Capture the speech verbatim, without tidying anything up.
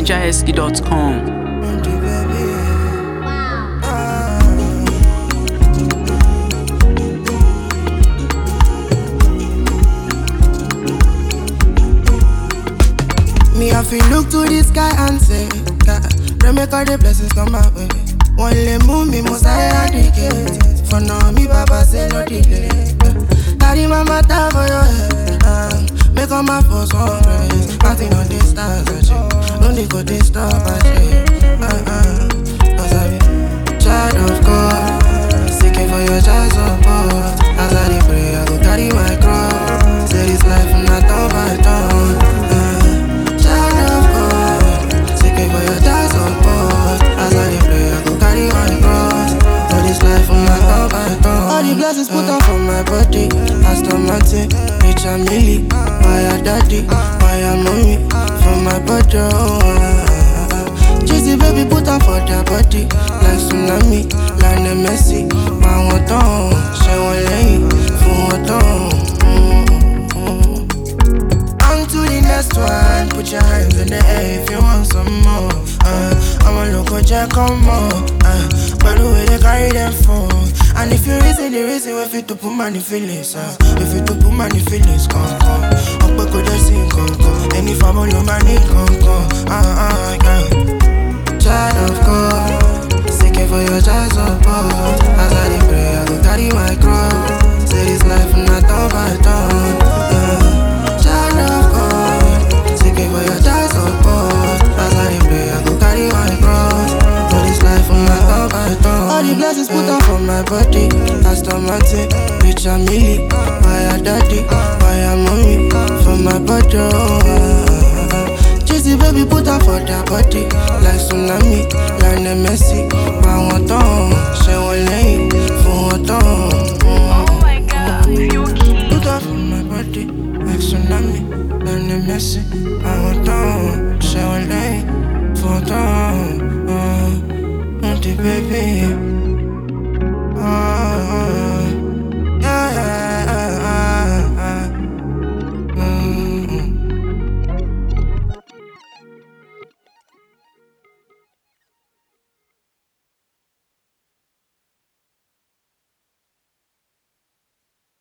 niger esky dot com. Me, I feel look to the sky and say, God, pray make all the blessings come my way. One lay moon, me must I dedicate. For now, me papa say no delay. Carry my matter for your head, uh, make all my force one rest. Nothing on this stars, I check. Don't they go this stop, I check. Uh, uh, Cause I be child of God, seeking for your child support. As I dey pray, I go carry my cross. Say this life not turn by turn. Uh, for your child support. As I pray, I go carry my cross. For this life, I'm not top by top. All the blessings put on for my body. Aston Martin, rich and milli. My daddy, my mommy. For my body, oh. Cheesy baby put on for their body. Like tsunami, like Messi. My water, she won't lay. For water. To the next one, put your hands in the air if you want some more. Uh, I'm a local jack, come on. Uh, but the way they carry them for. And if you reason the reason, if you to put money feelings, uh, if you to put money feelings, come, come. Up a good scene, come, come. Any family, money, come, come. Uh, uh, yeah. Child of God, seeking for your child support. As I pray, I go carry my cross. Say this life, not turn by turn. Uh, for your child support. As I pray, I go carry my cross. For this life, I'm not top by top. All the blessings put on for my body. Aston Martin, rich and milli. My daddy, my mommy. For my body, oh. Cheesy baby put on for their body. Like tsunami, like Messi. My water, she